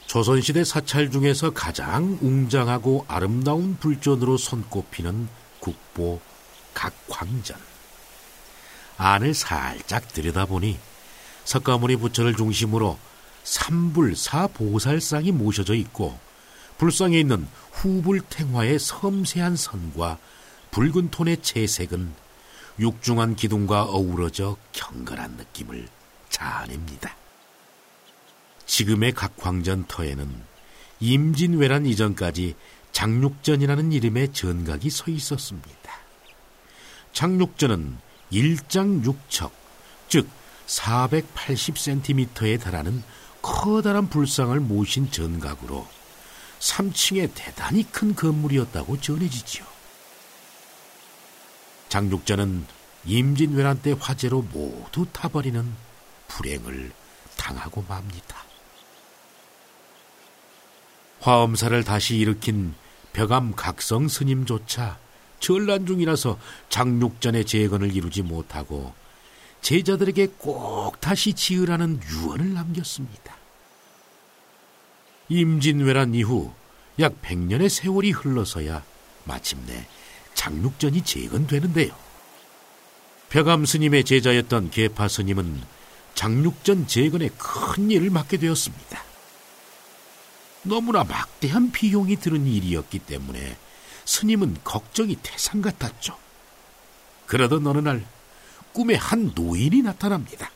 조선시대 사찰 중에서 가장 웅장하고 아름다운 불전으로 손꼽히는 국보 각황전. 안을 살짝 들여다보니 석가모니 부처를 중심으로 삼불사보살상이 모셔져 있고, 불상에 있는 후불탱화의 섬세한 선과 붉은 톤의 채색은 육중한 기둥과 어우러져 경건한 느낌을 자아냅니다. 지금의 각황전 터에는 임진왜란 이전까지 장육전이라는 이름의 전각이 서 있었습니다. 장육전은 1장 6척, 즉 480cm에 달하는 커다란 불상을 모신 전각으로 3층의 대단히 큰 건물이었다고 전해지지요. 장육전은 임진왜란 때 화재로 모두 타버리는 불행을 당하고 맙니다. 화엄사를 다시 일으킨 벽암 각성 스님조차 전란 중이라서 장육전의 재건을 이루지 못하고 제자들에게 꼭 다시 지으라는 유언을 남겼습니다. 임진왜란 이후 약 100년의 세월이 흘러서야 마침내 장육전이 재건되는데요. 벽암 스님의 제자였던 계파 스님은 장육전 재건에 큰 일을 맡게 되었습니다. 너무나 막대한 비용이 드는 일이었기 때문에 스님은 걱정이 태산 같았죠. 그러던 어느 날 꿈에 한 노인이 나타납니다.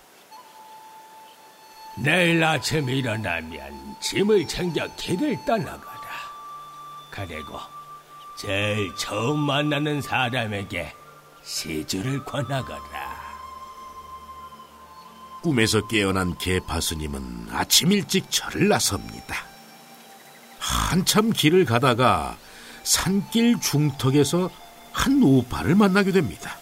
내일 아침 일어나면 짐을 챙겨 길을 떠나거라. 그리고 제일 처음 만나는 사람에게 시주를 권하거라. 꿈에서 깨어난 계파 스님은 아침 일찍 절을 나섭니다. 한참 길을 가다가 산길 중턱에서 한 노파를 만나게 됩니다.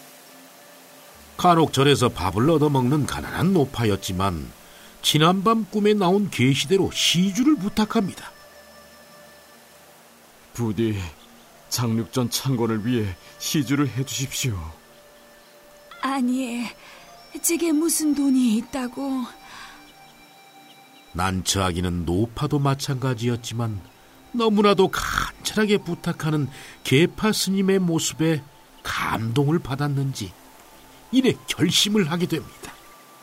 간혹 절에서 밥을 얻어먹는 가난한 노파였지만 지난밤 꿈에 나온 계시대로 시주를 부탁합니다. 부디 장육전 창건을 위해 시주를 해주십시오. 아니, 제게 무슨 돈이 있다고. 난처하기는 노파도 마찬가지였지만 너무나도 간절하게 부탁하는 계파 스님의 모습에 감동을 받았는지 이내 결심을 하게 됩니다.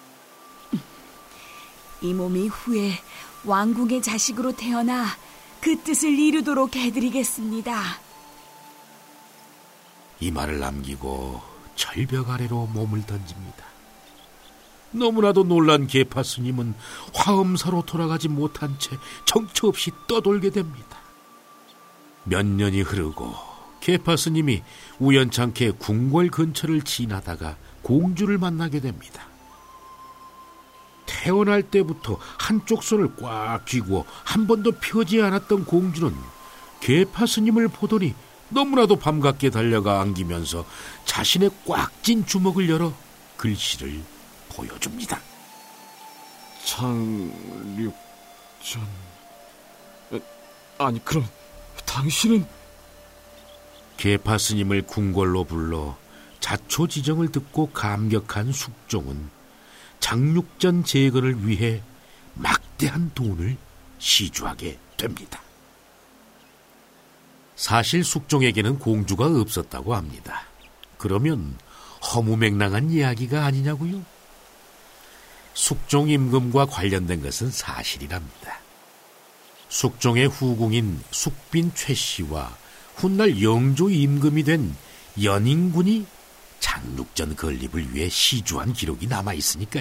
이 몸이 후에 왕궁의 자식으로 태어나 그 뜻을 이루도록 해드리겠습니다. 이 말을 남기고 절벽 아래로 몸을 던집니다. 너무나도 놀란 계파 스님은 화엄사로 돌아가지 못한 채 정처 없이 떠돌게 됩니다. 몇 년이 흐르고 계파 스님이 우연찮게 궁궐 근처를 지나다가 공주를 만나게 됩니다. 태어날 때부터 한쪽 손을 꽉 쥐고 한 번도 펴지 않았던 공주는 계파 스님을 보더니 너무나도 반갑게 달려가 안기면서 자신의 꽉 찐 주먹을 열어 글씨를 보여줍니다. 장육전... 아니, 그럼 당신은... 계파 스님을 궁궐로 불러 자초지정을 듣고 감격한 숙종은 장육전 재건을 위해 막대한 돈을 시주하게 됩니다. 사실 숙종에게는 공주가 없었다고 합니다. 그러면 허무맹랑한 이야기가 아니냐고요? 숙종 임금과 관련된 것은 사실이랍니다. 숙종의 후궁인 숙빈 최씨와 훗날 영조 임금이 된 연인군이 장육전 건립을 위해 시주한 기록이 남아있으니까요.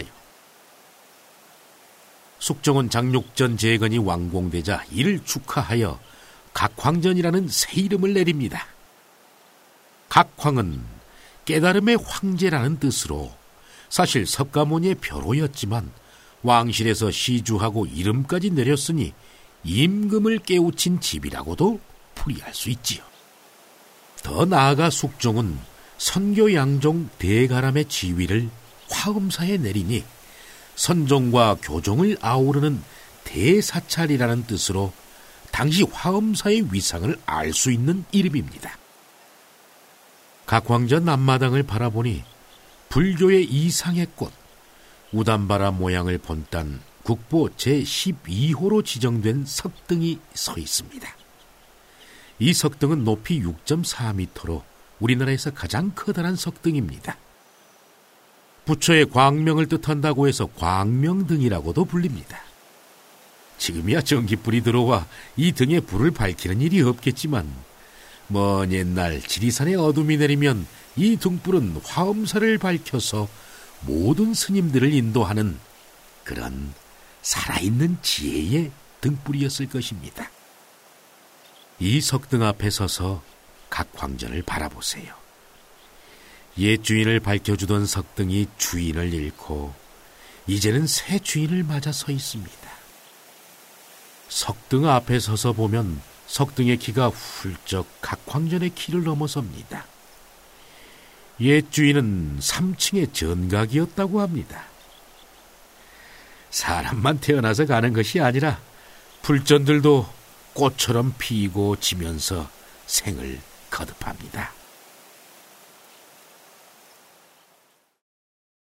숙종은 장육전 재건이 완공되자 이를 축하하여 각황전이라는 새 이름을 내립니다. 각황은 깨달음의 황제라는 뜻으로 사실 석가모니의 벼로였지만 왕실에서 시주하고 이름까지 내렸으니 임금을 깨우친 집이라고도 풀이할 수 있지요. 더 나아가 숙종은 선교 양종 대가람의 지위를 화엄사에 내리니 선종과 교종을 아우르는 대사찰이라는 뜻으로 당시 화엄사의 위상을 알 수 있는 이름입니다. 각황전 앞마당을 바라보니 불교의 이상의 꽃 우담바라 모양을 본딴 국보 제12호로 지정된 석등이 서 있습니다. 이 석등은 높이 6.4m로 우리나라에서 가장 커다란 석등입니다. 부처의 광명을 뜻한다고 해서 광명등이라고도 불립니다. 지금이야 전기불이 들어와 이 등에 불을 밝히는 일이 없겠지만 먼 옛날 지리산에 어둠이 내리면 이 등불은 화엄사를 밝혀서 모든 스님들을 인도하는 그런 살아있는 지혜의 등불이었을 것입니다. 이 석등 앞에 서서 각 광전을 바라보세요. 옛 주인을 밝혀주던 석등이 주인을 잃고 이제는 새 주인을 맞아 서 있습니다. 석등 앞에 서서 보면 석등의 키가 훌쩍 각 광전의 키를 넘어섭니다. 옛 주인은 3층의 전각이었다고 합니다. 사람만 태어나서 가는 것이 아니라 불전들도 꽃처럼 피고 지면서 생을 거듭합니다.